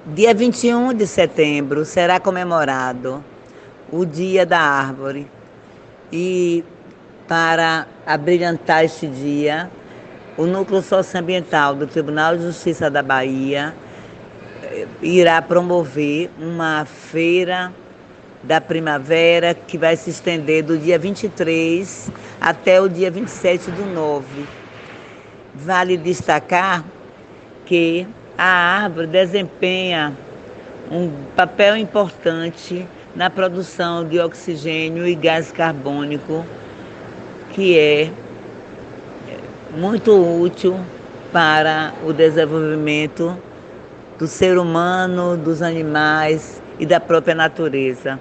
Dia 21 de setembro será comemorado o Dia da Árvore. E para abrilhantar este dia, o Núcleo Socioambiental do Tribunal de Justiça da Bahia irá promover uma feira da primavera que vai se estender do dia 23 até o dia 27/9. Vale destacar que a árvore desempenha um papel importante na produção de oxigênio e gás carbônico, que é muito útil para o desenvolvimento do ser humano, dos animais e da própria natureza.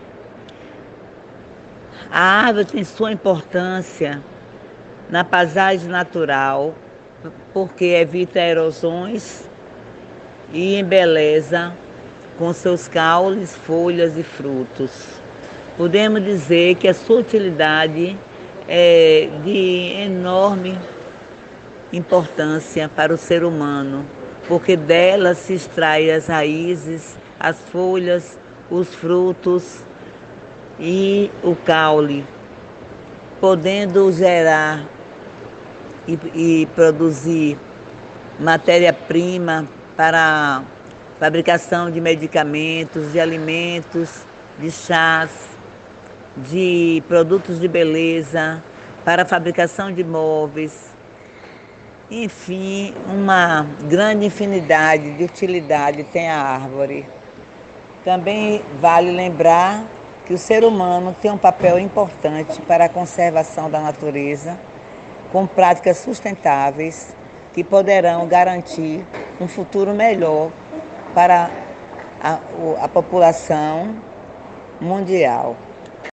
A árvore tem sua importância na paisagem natural, porque evita erosões e embeleza com seus caules, folhas e frutos. Podemos dizer que a sua utilidade é de enorme importância para o ser humano, porque dela se extrai as raízes, as folhas, os frutos e o caule, podendo gerar e produzir matéria-prima para a fabricação de medicamentos, de alimentos, de chás, de produtos de beleza, para a fabricação de móveis. Enfim, uma grande infinidade de utilidade tem a árvore. Também vale lembrar que o ser humano tem um papel importante para a conservação da natureza, com práticas sustentáveis que poderão garantir um futuro melhor para a população mundial.